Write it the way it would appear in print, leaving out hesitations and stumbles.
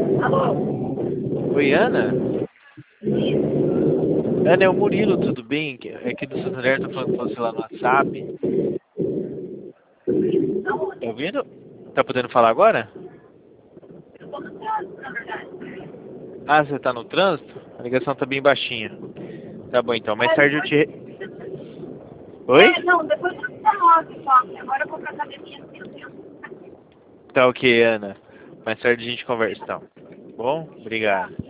Alô? Oi, Ana? Isso. Ana, é o Murilo, tudo bem? É aqui do Santander, tô falando com você lá no WhatsApp. Tá Aonde? ouvindo? Tá podendo falar agora? Eu tô no trânsito, na verdade. Ah, você tá no trânsito? A ligação tá bem baixinha. Tá bom então, mais É, tarde eu depois... te... Oi? Não, depois eu te mostro, só. Agora eu vou pra academia, meu Deus. Tá ok, Ana. Mais tarde a gente conversa então. Bom? Obrigado.